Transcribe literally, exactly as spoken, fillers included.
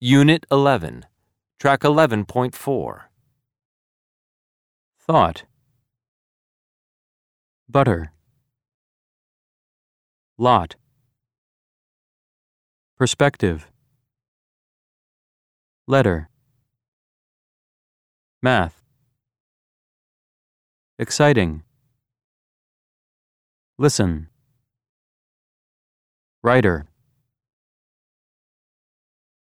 Unit eleven, Track eleven point four. Thought. Butter. Lot. Perspective. Letter. Math. Exciting. Listen. Writer.